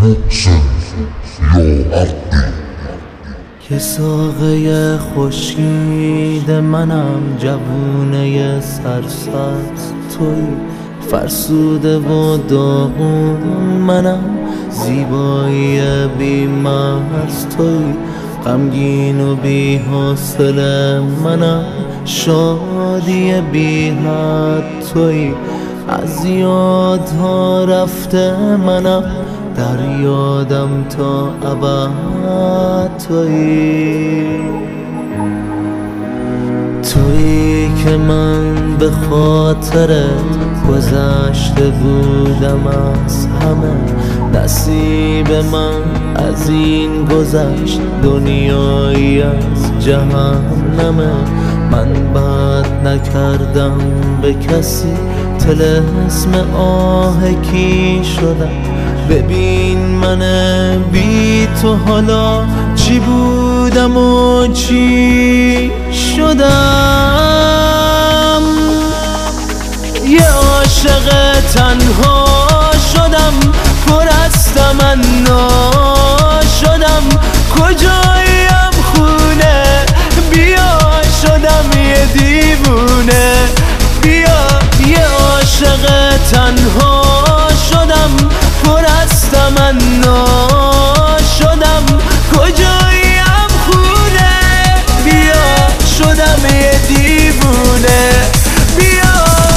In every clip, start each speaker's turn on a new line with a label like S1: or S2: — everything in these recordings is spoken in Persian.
S1: که ساقه خورشید منم، جوونه سرسبز توی، فرسوده و داغون منم، زیبایی بی مرز توی، غمگین و بی حوصله منم، شادی بی حد توی، از یادها رفته منم، در یادم تا ابد تویی. تویی که من به خاطرت گذشته بودم از همه، نصیب من از این گذشت دنیایی از جهنمه. من بد نکردم به کسی، طلسم آه کی شدم، ببین من بی تو حالا چی بودم و چی شدم. یه عاشق تنها شدم، پر از تمنا شدم، کجاییم خونه بیا، شدم یه دیوونه بیا. یه عاشق تنها شدم، پر از تمنا شدم، کجاییم خونه بیا، شدم یه دیوونه بیا.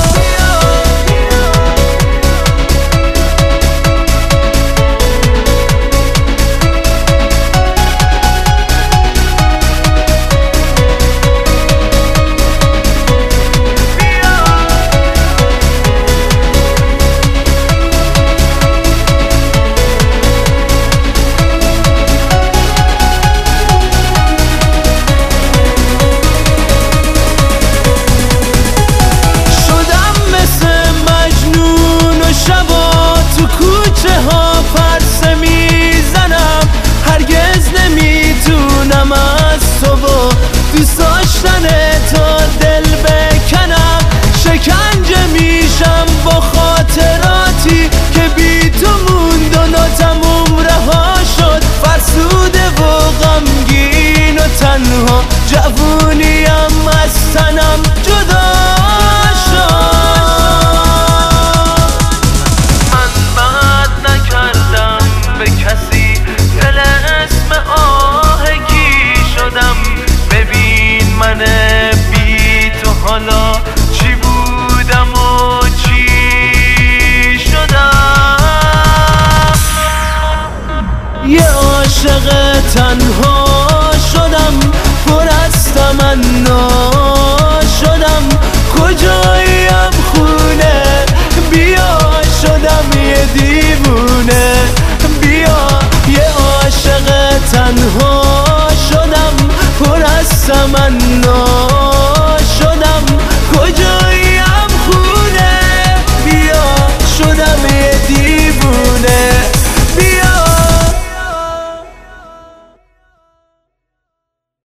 S1: دوست داشتن تا دل بکنم، شکنجه میشم با خاطراتی که بی تو موند و ناتموم رها شد، فرسوده و غمگین و تنها، جوونیم از تنم جدا شد. من بد نکردم به کسی، طلسم آه کی شدم، ببین من بی تو حالا چی بودم و چی شدم. یه عاشق تنها شدم، پر از تمنا شدم، کجاییم خونه بیا، شدم یه دیوونه بیا. یه عاشق تنها شدم، پر از تمنا